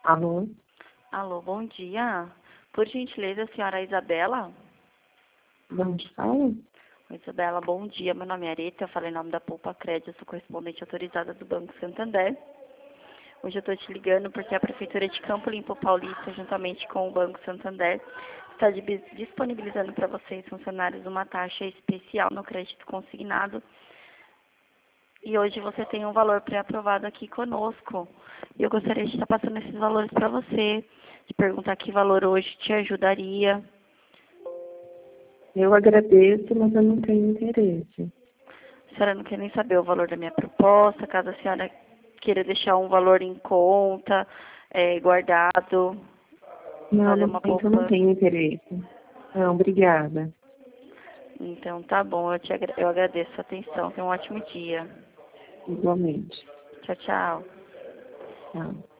Alô? Alô, bom dia. Por gentileza, a senhora Isabela? De onde fala? Oi, Isabela, bom dia. Meu nome é Areta, eu falei em nome da Poupa Crédito, sou correspondente autorizada do Banco Santander. Hoje eu estou te ligando porque a Prefeitura de Campo Limpo Paulista, juntamente com o Banco Santander, está disponibilizando para vocês, funcionários, uma taxa especial no crédito consignado. E hoje você tem um valor pré-aprovado aqui conosco. E eu gostaria de estar passando esses valores para você, de perguntar que valor hoje te ajudaria. Eu agradeço, mas eu não tenho interesse. A senhora não quer nem saber o valor da minha proposta, caso a senhora queira deixar um valor em conta, guardado, Não, fazer no uma momento eu não poupança. tenho interesse. Não, obrigada. Então tá bom, eu agradeço a atenção. Tenha um ótimo dia. Igualmente. Tchau, tchau. Tchau.